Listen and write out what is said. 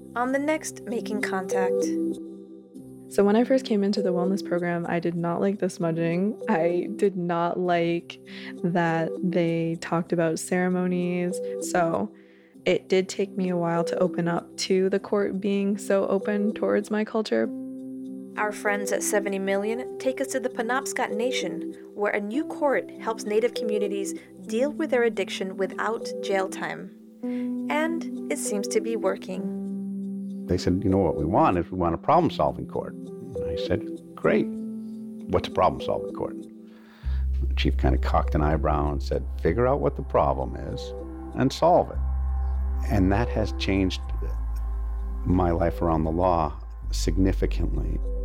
on the next Making Contact. So when I first came into the wellness program, I did not like the smudging. I did not like that they talked about ceremonies. So it did take me a while to open up to the court being so open towards my culture. Our friends at 70 Million take us to the Penobscot Nation, where a new court helps Native communities deal with their addiction without jail time. And it seems to be working. They said, what we want is we want a problem-solving court. And I said, great. What's a problem-solving court? The chief kind of cocked an eyebrow and said, figure out what the problem is and solve it. And that has changed my life around the law significantly.